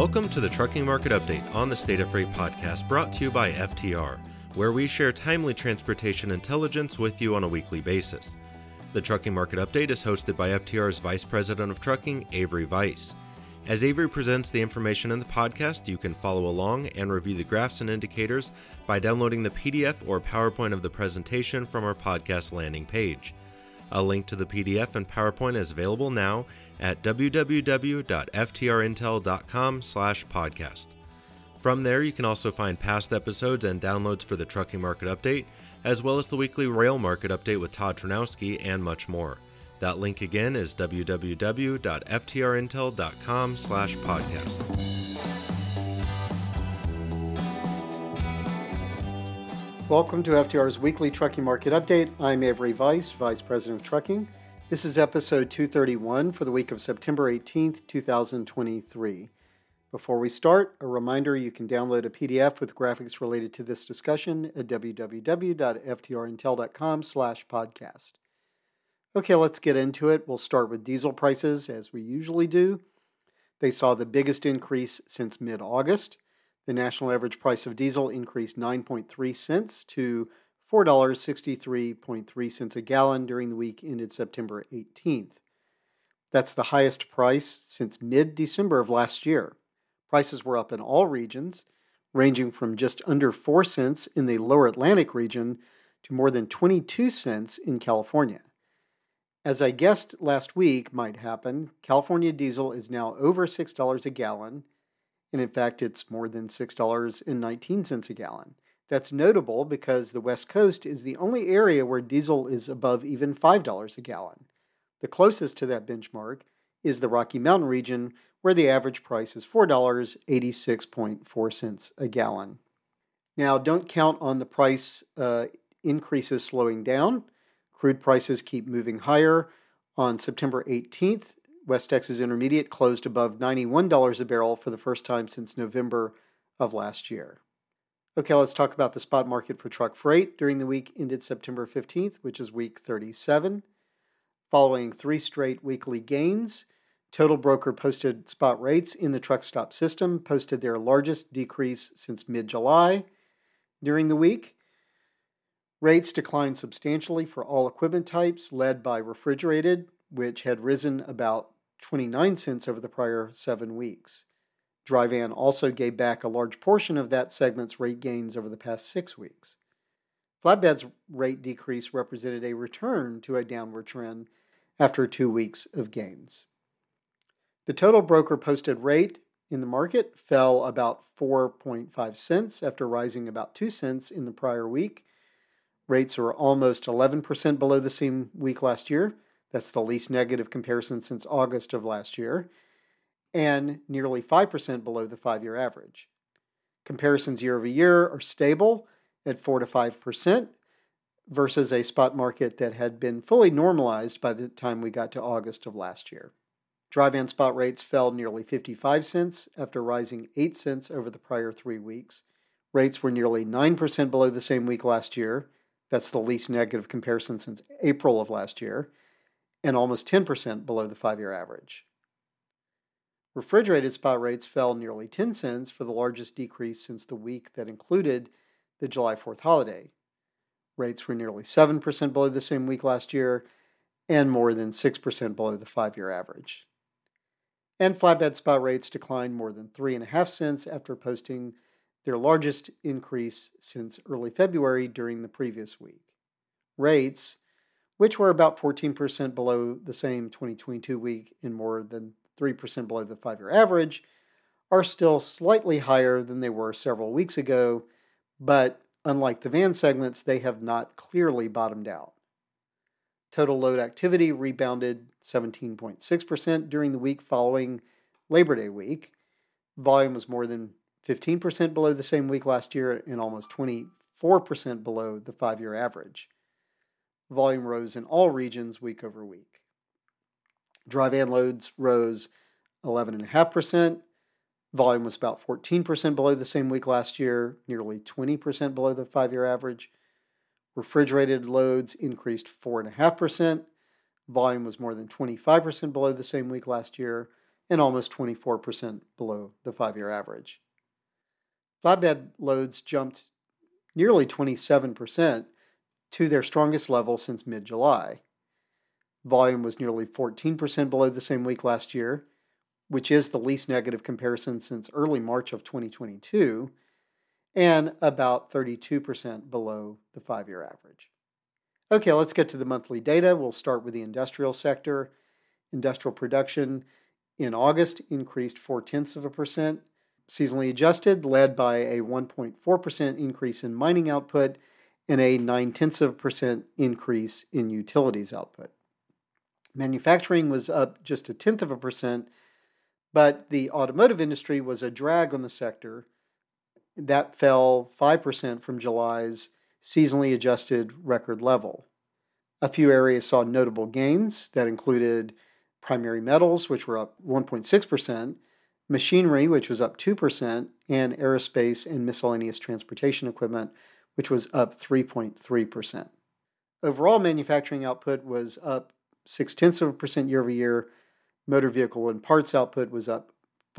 Welcome to the Trucking Market Update on the State of Freight podcast, brought to you by FTR, where we share timely transportation intelligence with you on a weekly basis. The Trucking Market Update is hosted by FTR's Vice President of Trucking, Avery Weiss. As Avery presents the information in the podcast, you can follow along and review the graphs and indicators by downloading the PDF or PowerPoint of the presentation from our podcast landing page. A link to the PDF and PowerPoint is available now at www.ftrintel.com/podcast. From there, you can also find past episodes and downloads for the Trucking Market Update, as well as the weekly Rail Market Update with Todd Ternowski and much more. That link again is www.ftrintel.com/podcast. Welcome to FTR's weekly Trucking Market Update. I'm Avery Weiss, Vice President of Trucking. This is episode 231 for the week of September 18th, 2023. Before we start, a reminder you can download a PDF with graphics related to this discussion at www.ftrintel.com/podcast. Okay, let's get into it. We'll start with diesel prices, as we usually do. They saw the biggest increase since mid-August. The national average price of diesel increased 9.3 cents to $4.63.3 a gallon during the week ended September 18th. That's the highest price since mid-December of last year. Prices were up in all regions, ranging from just under 4 cents in the lower Atlantic region to more than 22 cents in California. As I guessed last week might happen, California diesel is now over $6 a gallon, and in fact it's more than $6.19 a gallon. That's notable because the West Coast is the only area where diesel is above even $5 a gallon. The closest to that benchmark is the Rocky Mountain region, where the average price is $4.86.4 a gallon. Now, don't count on the price increases slowing down. Crude prices keep moving higher. On September 18th, West Texas Intermediate closed above $91 a barrel for the first time since November of last year. Okay, let's talk about the spot market for truck freight during the week ended September 15th, which is week 37. Following 3 straight weekly gains, total broker posted spot rates in the truck stop system posted their largest decrease since mid-July. During the week, rates declined substantially for all equipment types, led by refrigerated, which had risen about 29 cents over the prior 7 weeks. Dry van also gave back a large portion of that segment's rate gains over the past 6 weeks. Flatbed's rate decrease represented a return to a downward trend after 2 weeks of gains. The total broker posted rate in the market fell about 4.5 cents after rising about 2 cents in the prior week. Rates are almost 11% below the same week last year. That's the least negative comparison since August of last year, and nearly 5% below the 5-year average. Comparisons year over year are stable at 4 to 5% versus a spot market that had been fully normalized by the time we got to August of last year. Dry van spot rates fell nearly 55 cents after rising 8 cents over the prior 3 weeks. Rates were nearly 9% below the same week last year. That's the least negative comparison since April of last year, and almost 10% below the 5-year average. Refrigerated spot rates fell nearly 10 cents for the largest decrease since the week that included the July 4th holiday. Rates were nearly 7% below the same week last year and more than 6% below the 5-year average. And flatbed spot rates declined more than 3.5 cents after posting their largest increase since early February during the previous week. Rates, which were about 14% below the same 2022 week and more than 3% below the 5-year average, are still slightly higher than they were several weeks ago, but unlike the van segments, they have not clearly bottomed out. Total load activity rebounded 17.6% during the week following Labor Day week. Volume was more than 15% below the same week last year and almost 24% below the 5-year average. Volume rose in all regions week over week. Dry van loads rose 11.5%. Volume was about 14% below the same week last year, nearly 20% below the 5-year average. Refrigerated loads increased 4.5%. Volume was more than 25% below the same week last year and almost 24% below the 5-year average. Flatbed loads jumped nearly 27% to their strongest level since mid-July. Volume was nearly 14% below the same week last year, which is the least negative comparison since early March of 2022, and about 32% below the 5-year average. Okay, let's get to the monthly data. We'll start with the industrial sector. Industrial production in August increased 0.4%, seasonally adjusted, led by a 1.4% increase in mining output and a 0.9% increase in utilities output. Manufacturing was up just 0.1%, but the automotive industry was a drag on the sector. That fell 5% from July's seasonally adjusted record level. A few areas saw notable gains that included primary metals, which were up 1.6%, machinery, which was up 2%, and aerospace and miscellaneous transportation equipment, which was up 3.3%. Overall manufacturing output was up 0.6% year over year. Motor vehicle and parts output was up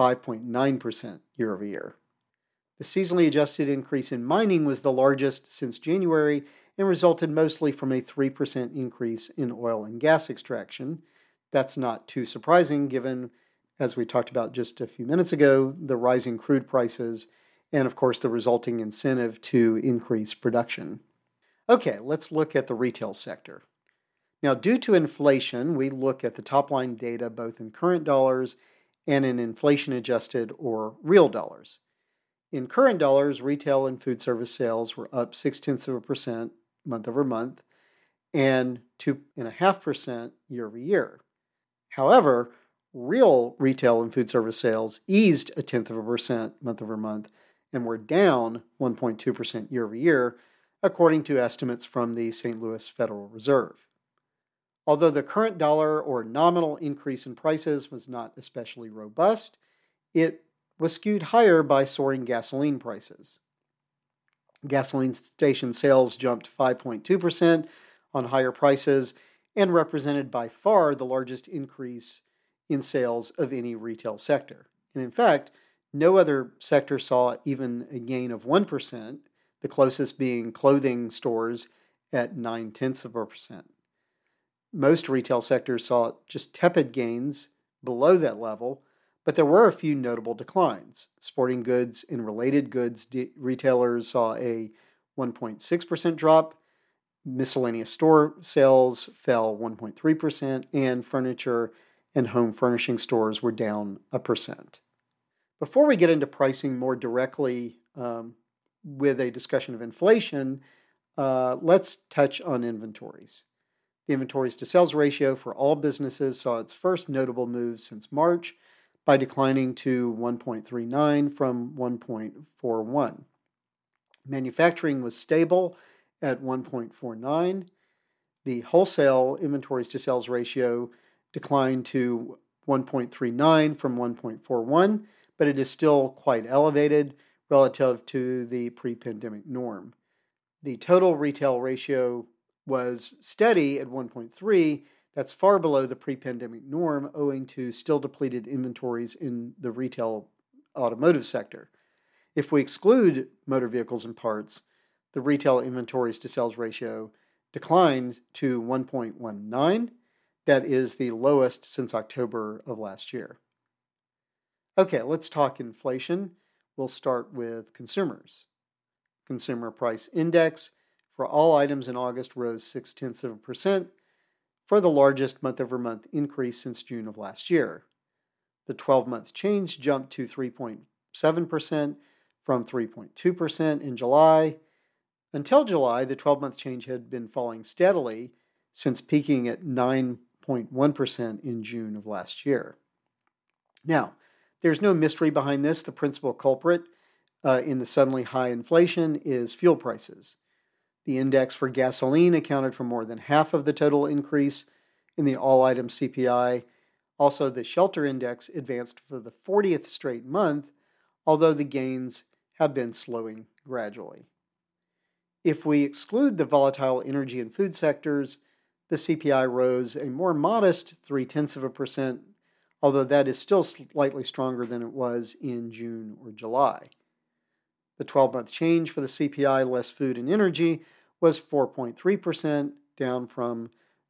5.9% year over year. The seasonally adjusted increase in mining was the largest since January and resulted mostly from a 3% increase in oil and gas extraction. That's not too surprising given, as we talked about just a few minutes ago, the rising crude prices and, of course, the resulting incentive to increase production. Okay, let's look at the retail sector. Now, due to inflation, we look at the top-line data both in current dollars and in inflation-adjusted or real dollars. In current dollars, retail and food service sales were up 0.6% month over month and 2.5% year over year. However, real retail and food service sales eased 0.1% month over month and were down 1.2% year over year, according to estimates from the St. Louis Federal Reserve. Although the current dollar or nominal increase in prices was not especially robust, it was skewed higher by soaring gasoline prices. Gasoline station sales jumped 5.2% on higher prices and represented by far the largest increase in sales of any retail sector. And in fact, no other sector saw even a gain of 1%, the closest being clothing stores at 0.9%. Most retail sectors saw just tepid gains below that level, but there were a few notable declines. Sporting goods and related goods retailers saw a 1.6% drop, miscellaneous store sales fell 1.3%, and furniture and home furnishing stores were down 1%. Before we get into pricing more directly with a discussion of inflation, let's touch on inventories. The inventories to sales ratio for all businesses saw its first notable move since March by declining to 1.39 from 1.41. Manufacturing was stable at 1.49. The wholesale inventories to sales ratio declined to 1.39 from 1.41, but it is still quite elevated relative to the pre-pandemic norm. The total retail ratio was steady at 1.3. That's far below the pre-pandemic norm, owing to still depleted inventories in the retail automotive sector. If we exclude motor vehicles and parts, the retail inventories to sales ratio declined to 1.19. That is the lowest since October of last year. Okay, let's talk inflation. We'll start with consumers. Consumer Price Index for all items in August rose 0.6% for the largest month-over-month increase since June of last year. The 12-month change jumped to 3.7% from 3.2% in July. Until July, the 12-month change had been falling steadily since peaking at 9.1% in June of last year. Now, there's no mystery behind this. The principal culprit in the suddenly high inflation is fuel prices. The index for gasoline accounted for more than half of the total increase in the all-item CPI. Also, the shelter index advanced for the 40th straight month, although the gains have been slowing gradually. If we exclude the volatile energy and food sectors, the CPI rose a more modest 0.3%, although that is still slightly stronger than it was in June or July. The 12-month change for the CPI less food and energy was 4.3%, down from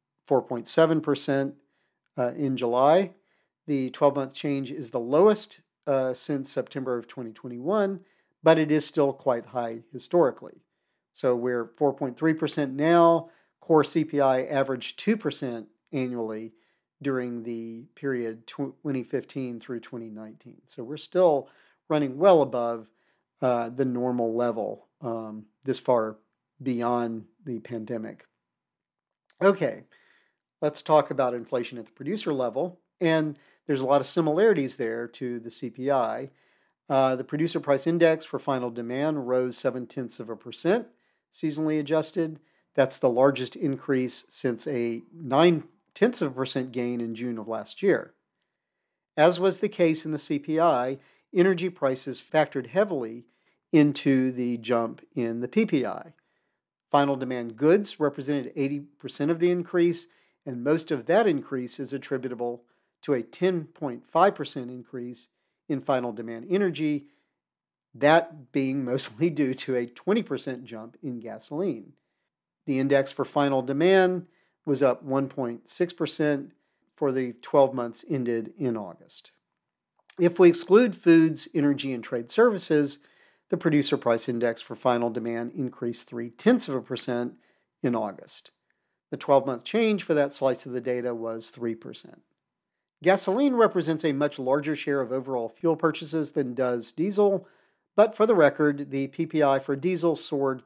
4.7% in July. The 12-month change is the lowest since September of 2021, but it is still quite high historically. So we're 4.3% now. Core CPI averaged 2% annually during the period 2015 through 2019. So we're still running well above the normal level this far beyond the pandemic. Okay, let's talk about inflation at the producer level. And there's a lot of similarities there to the CPI. The producer price index for final demand rose 0.7%, seasonally adjusted. That's the largest increase since a 0.9% gain in June of last year. As was the case in the CPI, energy prices factored heavily into the jump in the PPI. Final demand goods represented 80% of the increase, and most of that increase is attributable to a 10.5% increase in final demand energy, that being mostly due to a 20% jump in gasoline. The index for final demand was up 1.6% for the 12 months ended in August. If we exclude foods, energy, and trade services, the producer price index for final demand increased 0.3% in August. The 12-month change for that slice of the data was 3%. Gasoline represents a much larger share of overall fuel purchases than does diesel, but for the record, the PPI for diesel soared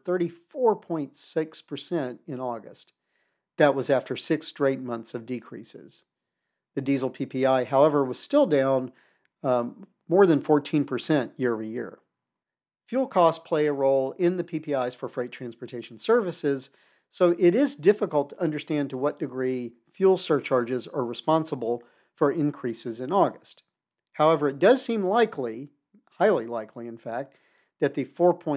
34.6% in August. That was after 6 straight months of decreases. The diesel PPI, however, was still down more than 14% year over year. Fuel costs play a role in the PPIs for freight transportation services, so it is difficult to understand to what degree fuel surcharges are responsible for increases in August. However, it does seem likely, highly likely in fact, that the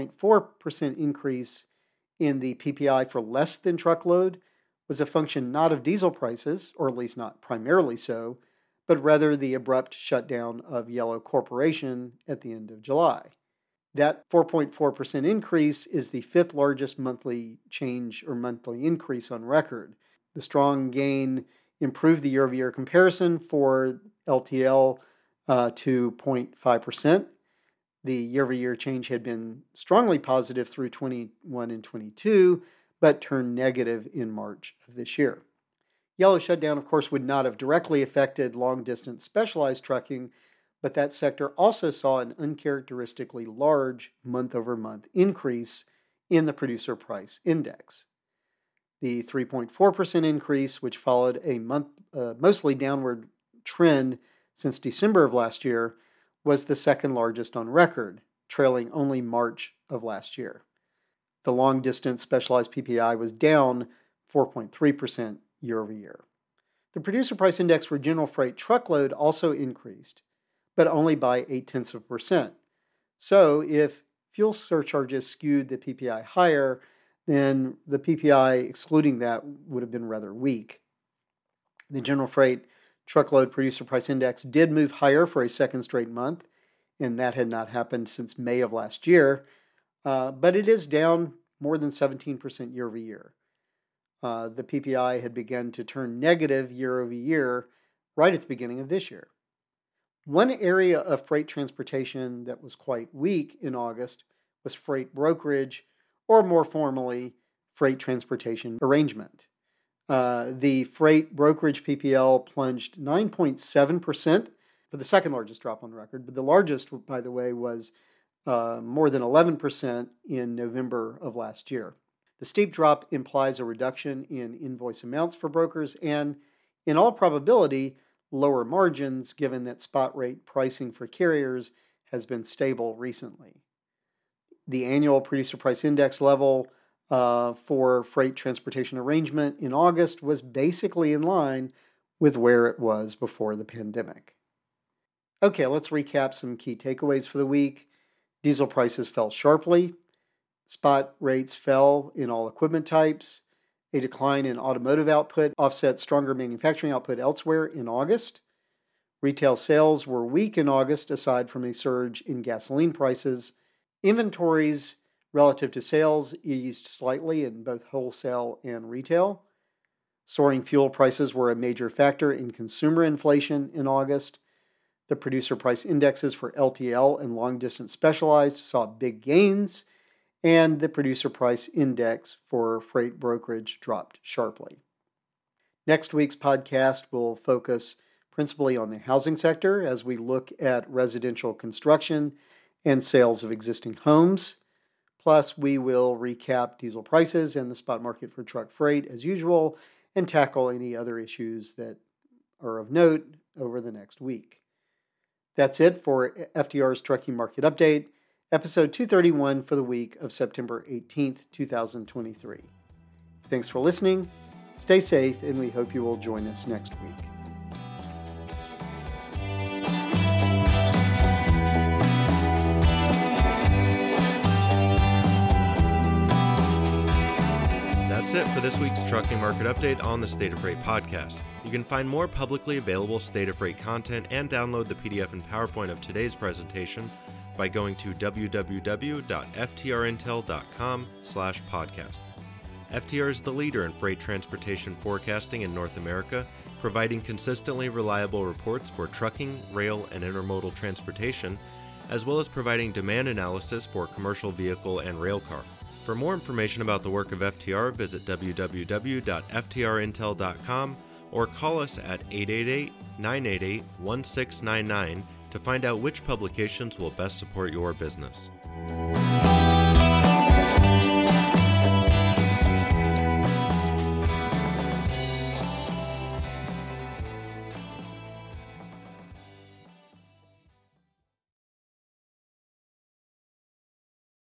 4.4% increase in the PPI for less than truckload was a function not of diesel prices, or at least not primarily so, but rather the abrupt shutdown of Yellow Corporation at the end of July. That 4.4% increase is the 5th largest monthly change or monthly increase on record. The strong gain improved the year-over-year comparison for LTL to 0.5%. The year-over-year change had been strongly positive through 21 and 22, but turned negative in March of this year. Yellow shutdown, of course, would not have directly affected long-distance specialized trucking, but that sector also saw an uncharacteristically large month-over-month increase in the producer price index. The 3.4% increase, which followed a mostly downward trend since December of last year, was the second largest on record, trailing only March of last year. The long-distance specialized PPI was down 4.3% year over year. The producer price index for general freight truckload also increased, but only by 0.8%. So if fuel surcharges skewed the PPI higher, then the PPI excluding that would have been rather weak. The general freight truckload producer price index did move higher for a second straight month, and that had not happened since May of last year, but it is down more than 17% year over year. The PPI had begun to turn negative year over year right at the beginning of this year. One area of freight transportation that was quite weak in August was freight brokerage, or more formally, freight transportation arrangement. The freight brokerage PPL plunged 9.7% for the second largest drop on record, but the largest, by the way, was more than 11% in November of last year. The steep drop implies a reduction in invoice amounts for brokers and, in all probability, lower margins given that spot rate pricing for carriers has been stable recently. The annual producer price index level for freight transportation arrangement in August was basically in line with where it was before the pandemic. Okay, let's recap some key takeaways for the week. Diesel prices fell sharply. Spot rates fell in all equipment types. A decline in automotive output offset stronger manufacturing output elsewhere in August. Retail sales were weak in August, aside from a surge in gasoline prices. Inventories relative to sales eased slightly in both wholesale and retail. Soaring fuel prices were a major factor in consumer inflation in August. The producer price indexes for LTL and long-distance specialized saw big gains, and the producer price index for freight brokerage dropped sharply. Next week's podcast will focus principally on the housing sector as we look at residential construction and sales of existing homes. Plus, we will recap diesel prices and the spot market for truck freight as usual and tackle any other issues that are of note over the next week. That's it for FTR's Trucking Market Update, episode 231 for the week of September 18th, 2023. Thanks for listening. Stay safe, and we hope you will join us next week. That's it for this week's Trucking Market Update on the State of Freight podcast. You can find more publicly available State of Freight content and download the PDF and PowerPoint of today's presentation by going to www.ftrintel.com/podcast. FTR is the leader in freight transportation forecasting in North America, providing consistently reliable reports for trucking, rail, and intermodal transportation, as well as providing demand analysis for commercial vehicle and rail car. For more information about the work of FTR, visit www.ftrintel.com or call us at 888-988-1699 to find out which publications will best support your business.